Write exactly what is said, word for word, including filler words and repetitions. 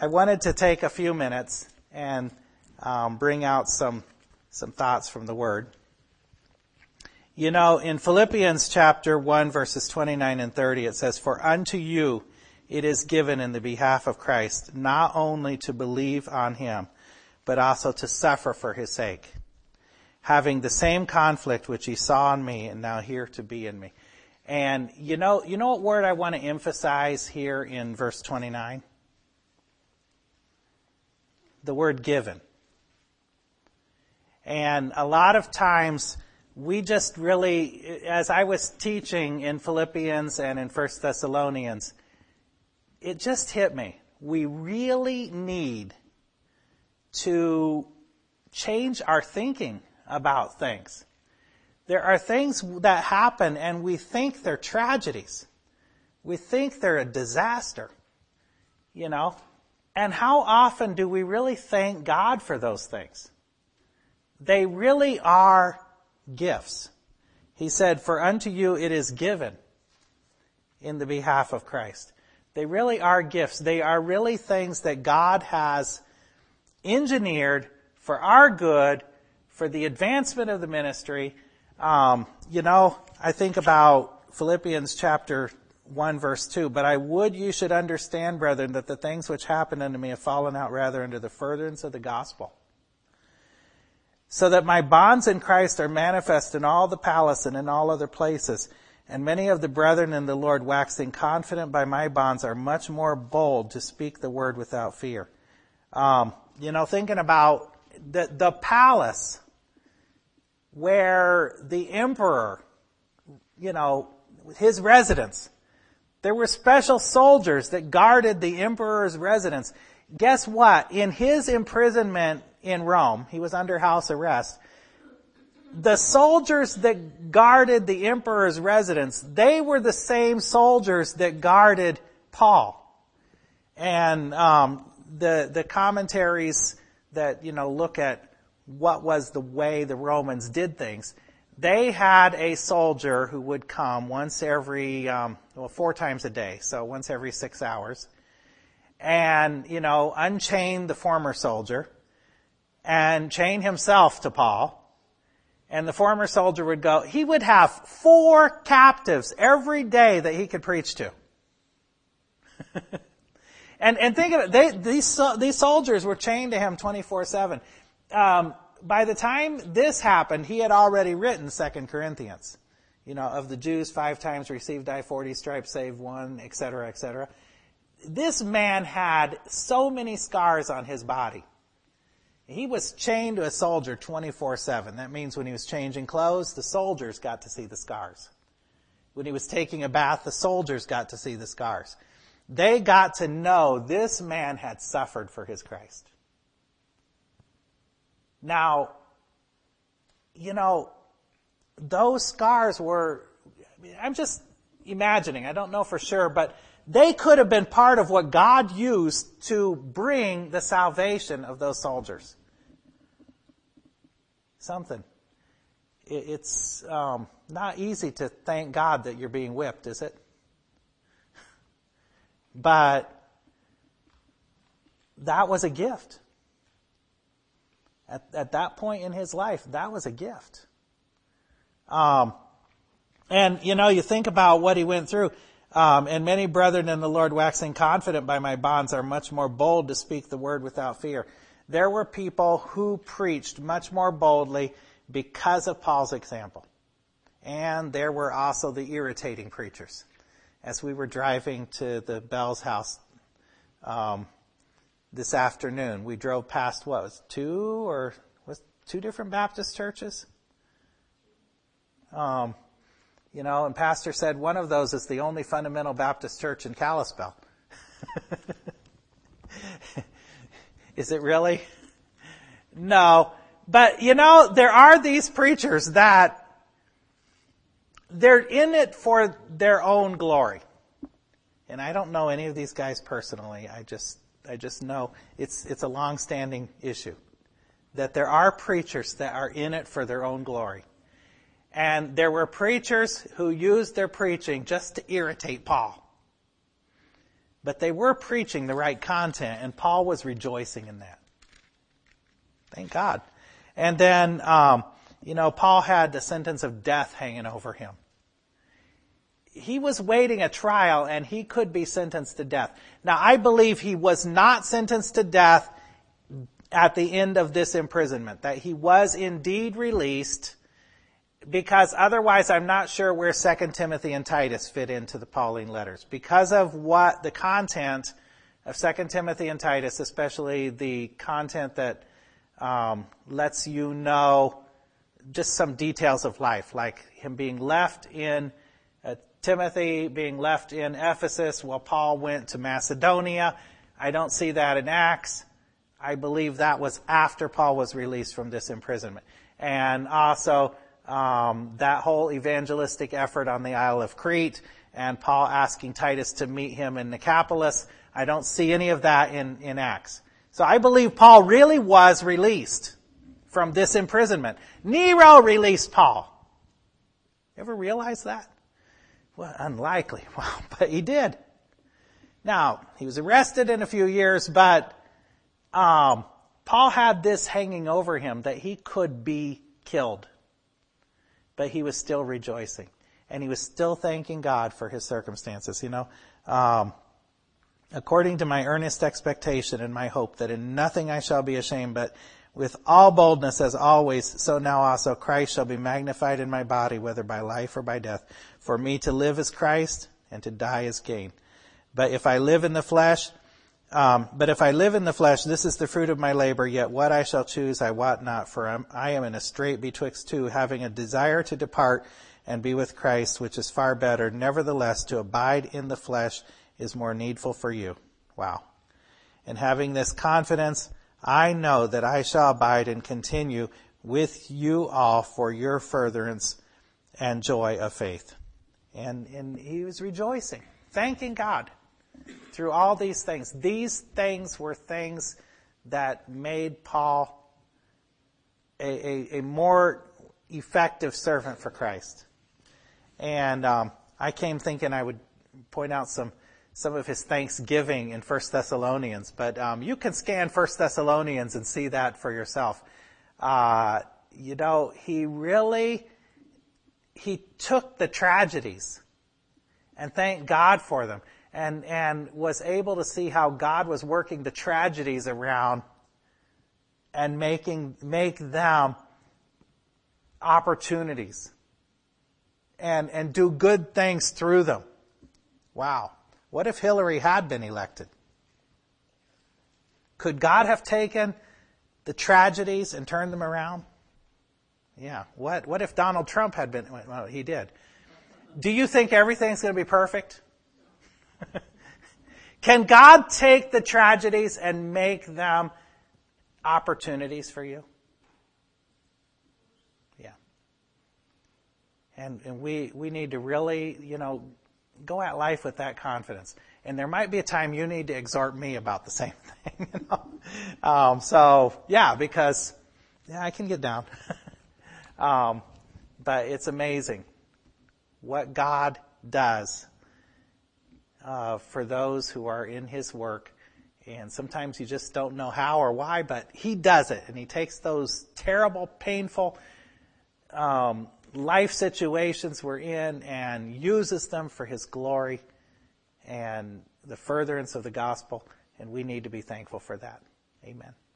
I wanted to take a few minutes and um, bring out some some thoughts from the Word. You know, in Philippians chapter one, verses twenty-nine and thirty, it says, "For unto you it is given in the behalf of Christ, not only to believe on him, but also to suffer for his sake, having the same conflict which he saw in me and now here to be in me." And you know, you know what word I want to emphasize here in verse twenty-nine? The word given. And a lot of times we just really, as I was teaching in Philippians and in First Thessalonians, it just hit me. We really need to change our thinking about things. There are things that happen and we think they're tragedies. We think they're a disaster, you know. And how often do we really thank God for those things? They really are gifts. He said, "For unto you it is given in the behalf of Christ." They really are gifts. They are really things that God has engineered for our good, for the advancement of the ministry. Um, you know, I think about Philippians chapter one, verse two. "But I would you should understand, brethren, that the things which happened unto me have fallen out rather unto the furtherance of the gospel, so that my bonds in Christ are manifest in all the palace and in all other places. And many of the brethren in the Lord, waxing confident by my bonds, are much more bold to speak the word without fear." Um, you know, thinking about the, the palace where the emperor, you know, his residence, there were special soldiers that guarded the emperor's residence. Guess what? In his imprisonment in Rome, he was under house arrest. The soldiers that guarded the emperor's residence, they were the same soldiers that guarded Paul. And um, the the commentaries that, you know, look at what was the way the Romans did things, they had a soldier who would come once every, um, well, four times a day, so once every six hours, and, you know, unchain the former soldier and chain himself to Paul. And the former soldier would go, he would have four captives every day that he could preach to. and and think of it, they, these these soldiers were chained to him twenty-four seven. Um, by the time this happened, he had already written Second Corinthians. You know, of the Jews, five times received I forty stripes, save one, et cetera, et cetera. This man had so many scars on his body. He was chained to a soldier twenty-four seven. That means when he was changing clothes, the soldiers got to see the scars. When he was taking a bath, the soldiers got to see the scars. They got to know this man had suffered for his Christ. Now, you know, those scars were, I'm just imagining, I don't know for sure, but they could have been part of what God used to bring the salvation of those soldiers. Something. It's um, not easy to thank God that you're being whipped, is it? But that was a gift. At, at that point in his life, that was a gift. Um, and, you know, you think about what he went through. Um, and many brethren in the Lord, waxing confident by my bonds, are much more bold to speak the word without fear. There were people who preached much more boldly because of Paul's example. And there were also the irritating preachers. As we were driving to the Bell's house um, this afternoon, we drove past, what, was two or was two different Baptist churches? Um You know, and Pastor said one of those is the only fundamental Baptist church in Kalispell. Is it really? No. But, you know, there are these preachers that they're in it for their own glory. And I don't know any of these guys personally. I just I just know it's it's a long-standing issue. That there are preachers that are in it for their own glory. And there were preachers who used their preaching just to irritate Paul. But they were preaching the right content, and Paul was rejoicing in that. Thank God. And then, um, you know, Paul had the sentence of death hanging over him. He was waiting a trial, and he could be sentenced to death. Now, I believe he was not sentenced to death at the end of this imprisonment, that he was indeed released, because otherwise I'm not sure where Second Timothy and Titus fit into the Pauline letters. Because of what the content of Second Timothy and Titus, especially the content that um, lets you know just some details of life, like him being left in uh, Timothy, being left in Ephesus while Paul went to Macedonia. I don't see that in Acts. I believe that was after Paul was released from this imprisonment. And also um, that whole evangelistic effort on the Isle of Crete, and Paul asking Titus to meet him in Nicopolis. I don't see any of that in, in Acts. So I believe Paul really was released from this imprisonment. Nero released Paul. You ever realize that? Well, unlikely. Well, but he did. Now, he was arrested in a few years, but um, Paul had this hanging over him that he could be killed. But he was still rejoicing. And he was still thanking God for his circumstances, you know. Um, according to my earnest expectation and my hope that in nothing I shall be ashamed, but with all boldness as always, so now also Christ shall be magnified in my body, whether by life or by death. For me to live is Christ, and to die is gain. But if I live in the flesh, um, but if I live in the flesh, this is the fruit of my labor, yet what I shall choose I wot not, for I'm, I am in a strait betwixt two, having a desire to depart and be with Christ, which is far better. Nevertheless, to abide in the flesh is more needful for you. Wow. And having this confidence, I know that I shall abide and continue with you all for your furtherance and joy of faith. And, and he was rejoicing, thanking God through all these things. These things were things that made Paul a, a, a more effective servant for Christ. And um, I came thinking I would point out some some of his thanksgiving in First Thessalonians, but um, you can scan First Thessalonians and see that for yourself. Uh, you know, he really, he took the tragedies and thanked God for them, and, and was able to see how God was working the tragedies around and making, make them opportunities and, and do good things through them. Wow. What if Hillary had been elected? Could God have taken the tragedies and turned them around? Yeah. What, what if Donald Trump had been, well, he did. Do you think everything's going to be perfect? Can God take the tragedies and make them opportunities for you? Yeah. And, and we, we need to really, you know, go at life with that confidence. And there might be a time you need to exhort me about the same thing. You know? um, so, yeah, because yeah, I can get down. um, but it's amazing what God does uh, for those who are in His work. And sometimes you just don't know how or why, but He does it. And He takes those terrible, painful um life situations we're in and uses them for His glory and the furtherance of the gospel, and we need to be thankful for that. Amen.